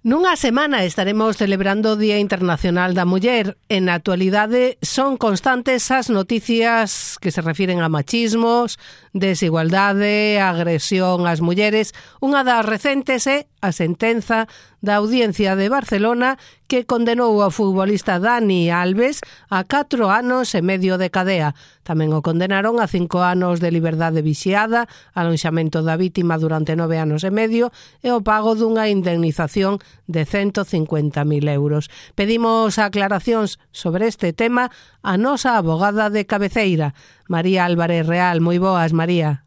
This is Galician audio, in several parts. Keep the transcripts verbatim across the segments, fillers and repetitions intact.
Nunha semana estaremos celebrando o Día Internacional da Muller. En a actualidade son constantes as noticias que se refiren a machismos, desigualdade, agresión ás mulleres. Unha das recentes é a sentenza da Audiencia de Barcelona que condenou ao futbolista Dani Alves a catro anos e medio de cadea. Tamén o condenaron a cinco anos de liberdade vixiada, alonxamento da vítima durante nove anos e medio e o pago dunha indemnización de ciento cincuenta mil euros. Pedimos aclaracións sobre este tema a nosa abogada de cabeceira, María Álvarez Real. Moi boas, María.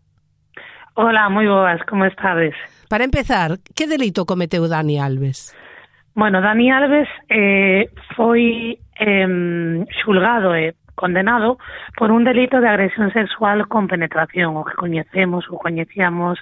Hola, moi boas, como estades? Para empezar, que delito cometeu Dani Alves? Bueno, Dani Alves eh, foi eh, xulgado e condenado por un delito de agresión sexual con penetración, o que coñecemos ou coñecíamos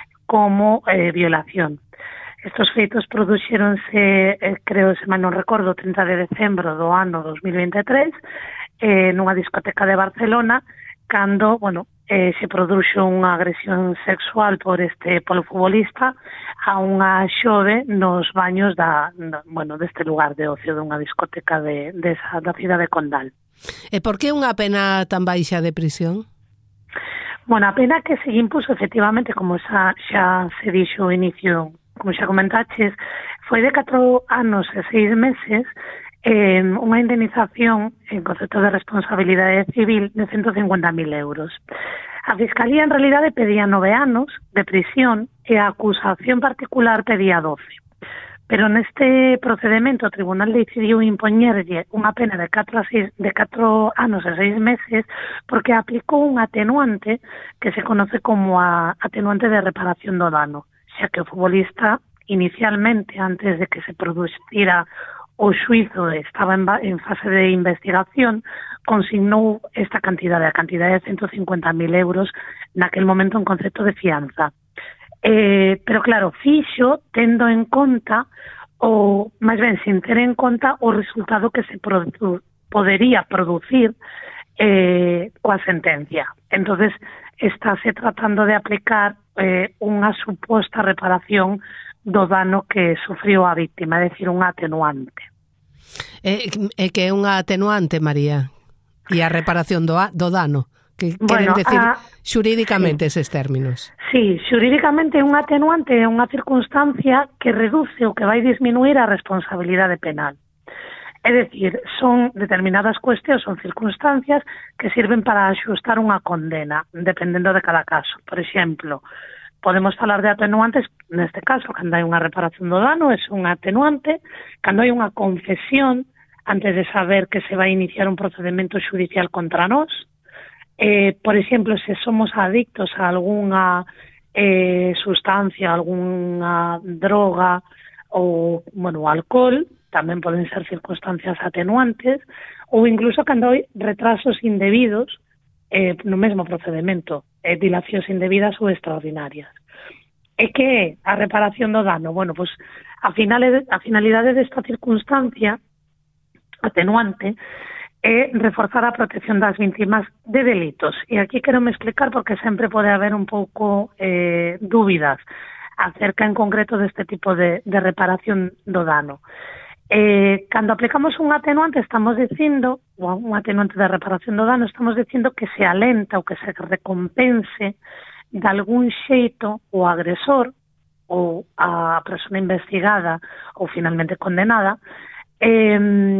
como eh, violación. Estos feitos produxéronse, eh, creo, se mal non recordo, trinta de decembro do ano dos mil veintitrés, eh, nunha discoteca de Barcelona, cando, bueno, eh, se produxo unha agresión sexual por este polo futbolista a unha xove nos baños da, no, bueno, deste lugar de ocio, dunha discoteca de, de esa, da cidade de Condal. E por que unha pena tan baixa de prisión? Bueno, a pena que se impuso, efectivamente, como xa, xa se dixo ao inicio, como xa comentaches, foi de catro anos e seis meses eh, unha indemnización en concepto de responsabilidade civil de ciento cincuenta mil euros. A Fiscalía, en realidade, pedía nove anos de prisión e a acusación particular pedía doce. Pero neste procedimento o Tribunal decidiu impoñerlle unha pena de catro, a seis, de catro anos e seis meses porque aplicou un atenuante que se conoce como a atenuante de reparación do dano, xa que o futbolista inicialmente, antes de que se producira o xuizo, estaba en, en fase de investigación, consignou esta cantidade, a cantidade de ciento cincuenta mil euros naquel momento en concepto de fianza. Eh, pero claro, fixo tendo en conta, ou máis ben, sin ter en conta o resultado que se produ podería producir eh, coa sentencia. Entonces, estáse tratando de aplicar eh, unha suposta reparación do dano que sufriu a víctima, é dicir, unha atenuante. É, é que é unha atenuante, María, e a reparación do, do dano, que queren bueno, decir a... xurídicamente sí. eses términos. Sí, xurídicamente unha atenuante é unha circunstancia que reduce ou que vai disminuir a responsabilidade penal. É dicir, son determinadas cuestións, son circunstancias que sirven para axustar unha condena, dependendo de cada caso. Por exemplo, podemos falar de atenuantes, neste caso, cando hai unha reparación do dano, é unha atenuante, cando hai unha confesión, antes de saber que se vai iniciar un procedimento judicial contra nós. Eh, por exemplo, se somos adictos a algunha eh, sustancia, algunha droga ou, bueno, alcohol, tamén poden ser circunstancias atenuantes, ou incluso cando hai retrasos indebidos eh, no mesmo procedimento, eh, dilacións indebidas ou extraordinarias. E que é a reparación do dano? Bueno, pois a, finale, a finalidade desta circunstancia atenuante é reforzar a protección das víctimas de delitos. E aquí quero me explicar porque sempre pode haber un pouco eh, dúbidas acerca en concreto deste tipo de, de reparación do dano. Eh, cando aplicamos un atenuante estamos dicindo, ou un atenuante de reparación do dano, estamos dicindo que se alenta ou que se recompense de algún xeito o agresor ou a persona investigada ou finalmente condenada eh,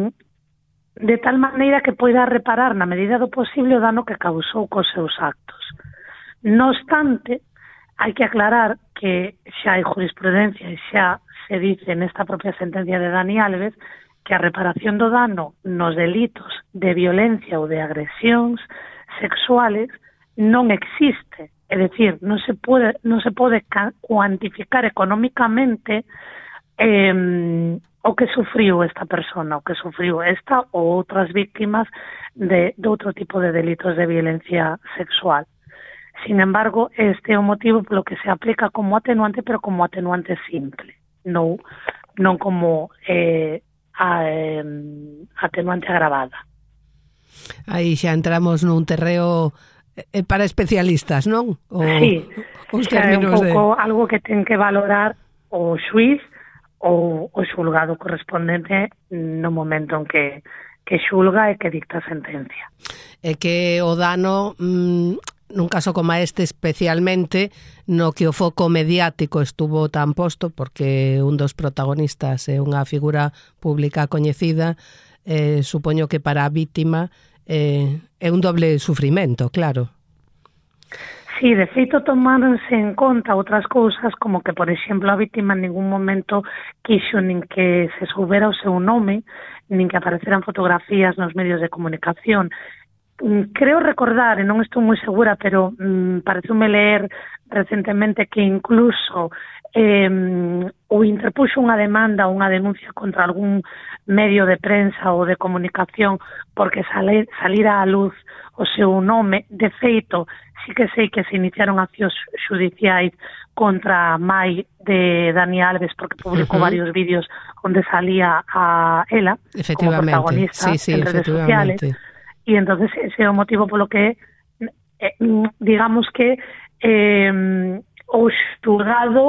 de tal maneira que poida reparar na medida do posible o dano que causou cos seus actos. No obstante, hai que aclarar que xa hai jurisprudencia e xa se dice nesta propia sentencia de Dani Alves que a reparación do dano nos delitos de violencia ou de agresións sexuales non existe. É dicir, non se pode, non se pode cuantificar económicamente eh, o que sufriu esta persona, o que sufriu esta ou outras víctimas de, de outro tipo de delitos de violencia sexual. Sin embargo, este é o motivo polo que se aplica como atenuante, pero como atenuante simple, non, non como eh, a, eh, atenuante agravada. Aí xa entramos nun terreo eh, para especialistas, non? O, sí, os xa é un términos pouco de... algo que ten que valorar o xuiz o, o xulgado correspondente no momento en que, que xulga e que dicta a sentencia. É que o dano, mmm, nun caso como este especialmente, no que o foco mediático estuvo tan posto, porque un dos protagonistas é unha figura pública coñecida, eh, supoño que para a vítima eh, é un doble sufrimento, claro. Sí, de feito tomáronse en conta outras cousas, como que, por exemplo, a vítima en ningún momento quixo nin que se soubera o seu nome, nin que apareceran fotografías nos medios de comunicación. Creo recordar, e non estou moi segura, pero mm, pareceume ler recentemente que incluso eh, o interpuxo unha demanda ou unha denuncia contra algún medio de prensa ou de comunicación porque salir, salira á luz o seu nome. De feito, sí que sei que se iniciaron accións xudiciais contra a mai de Dani Alves porque publicou uh-huh. varios vídeos onde salía a ela como protagonista sí, sí, en redes sociales. E entonces ese é o motivo polo que eh, digamos que eh, o xulgado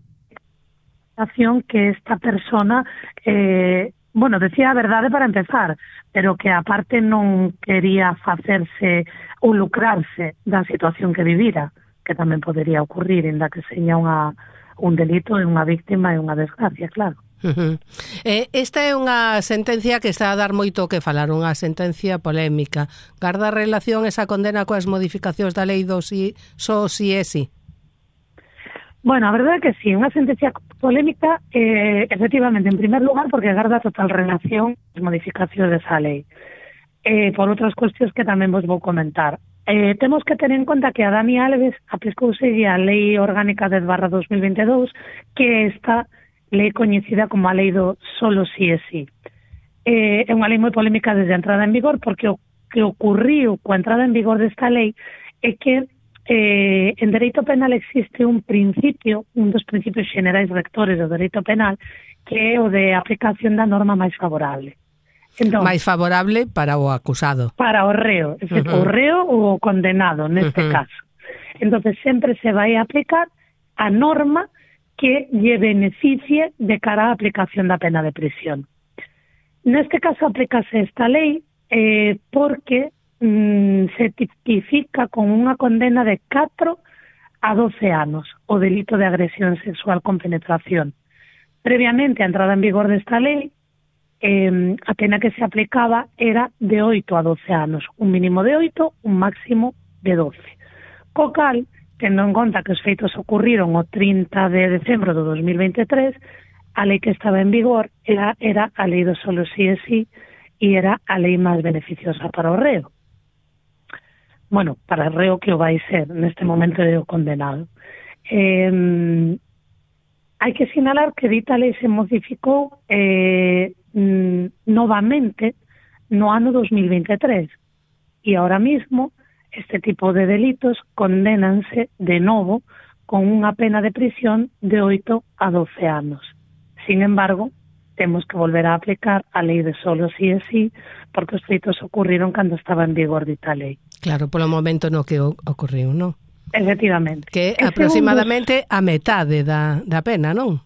que esta persona eh, bueno, decía a verdade para empezar, pero que aparte non quería facerse ou lucrarse da situación que vivira, que tamén podería ocurrir, inda que seña unha, un delito e unha víctima e unha desgracia, claro. Uh-huh. Eh, esta é unha sentencia que está a dar moito que falar, unha sentencia polémica. Garda relación esa condena coas modificacións da lei do si, só si é si? Bueno, a verdade é que sí, unha sentencia polémica, eh, efectivamente, en primer lugar, porque garda total relación as modificacións desa lei. Eh, por outras cuestións que tamén vos vou comentar. Eh, temos que ter en conta que a Dani Alves aplicouse a Lei Orgánica dez barra dos mil veintidós, que esta lei coñecida como a lei do solo si é si. Eh, é unha lei moi polémica desde a entrada en vigor, porque o que ocurriu coa entrada en vigor desta lei é que eh, en dereito penal existe un principio, un dos principios xenerais rectores do dereito penal, que é o de aplicación da norma máis favorable. Entón, máis favorable para o acusado. Para o reo, é uh-huh. o reo ou o condenado, neste uh-huh. caso. Entonces sempre se vai a aplicar a norma que lle beneficie de cara á aplicación da pena de prisión. Neste caso aplícase esta lei eh, porque mm, se tipifica con unha condena de catro a doce anos o delito de agresión sexual con penetración. Previamente a entrada en vigor desta lei, eh, a pena que se aplicaba era de oito a doce anos, un mínimo de oito, un máximo de doce. Co cal, tendo en conta que os feitos ocurriron o trinta de decembro do dos mil veintitrés, a lei que estaba en vigor era, era a lei do solo si é si e era a lei máis beneficiosa para o reo. Bueno, para o reo que o vai ser neste momento é o condenado. Eh, hai que sinalar que dita lei se modificou eh, novamente no ano dos mil veintitrés e ahora mismo este tipo de delitos condénanse de novo con unha pena de prisión de oito a doce anos. Sin embargo, temos que volver a aplicar a lei de solo si é si porque os feitos ocurriron cando estaba en vigor dita lei. Claro, polo momento no que ocurriu, non? Efectivamente. Que aproximadamente a metade da, da pena, non?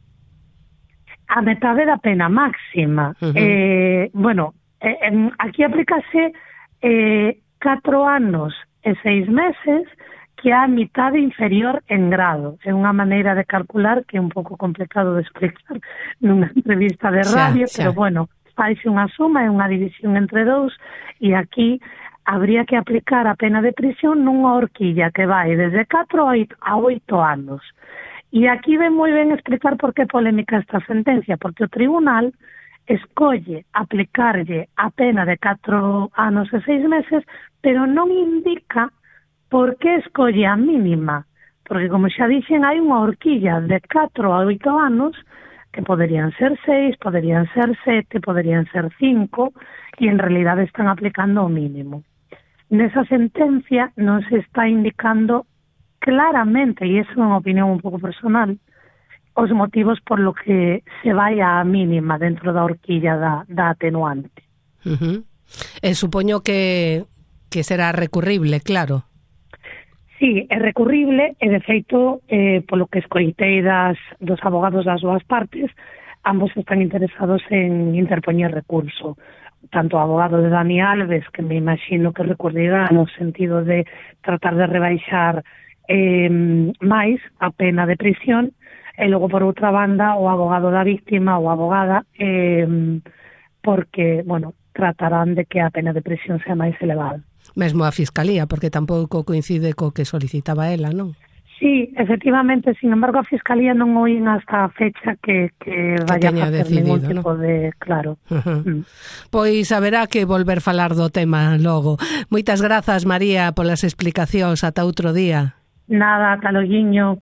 A metade da pena máxima. Uh-huh. Eh, bueno, eh, aquí aplícase eh, catro anos e seis meses que a mitade inferior en grado. É unha maneira de calcular que é un pouco complicado de explicar nunha entrevista de radio, xa, xa. Pero bueno, faise unha suma e unha división entre dous e aquí habría que aplicar a pena de prisión nunha horquilla que vai desde catro a oito anos. E aquí ven moi ben explicar por que polémica esta sentencia, porque o tribunal escolle aplicarlle a pena de catro anos e seis meses, pero non indica por que escolle a mínima. Porque, como xa dixen, hai unha horquilla de catro a oito anos, que poderían ser seis, poderían ser sete, poderían ser cinco, e en realidad están aplicando o mínimo. Nesa sentencia non se está indicando claramente, e iso é unha opinión un pouco personal, os motivos por lo que se vai á mínima dentro da horquilla da, da atenuante. Uh-huh. E supoño que, que será recurrible, claro. Sí, é recurrible e, de feito, eh, polo que escoitei das, dos abogados das dúas partes, ambos están interesados en interpoñer recurso. Tanto o abogado de Dani Alves, que me imagino que recurrirá no sentido de tratar de rebaixar eh, máis a pena de prisión, e logo, por outra banda, o abogado da víctima ou abogada, eh, porque, bueno, tratarán de que a pena de prisión sea máis elevada. Mesmo a Fiscalía, porque tampouco coincide co que solicitaba ela, non? Sí, efectivamente, sin embargo, a Fiscalía non oín hasta a fecha que, que vaya a facer ningún tipo, ¿no?, de... Claro. Uh-huh. Mm. Pois haberá que volver falar do tema logo. Moitas grazas, María, polas explicacións. Ata outro día. Nada, ata loguiño.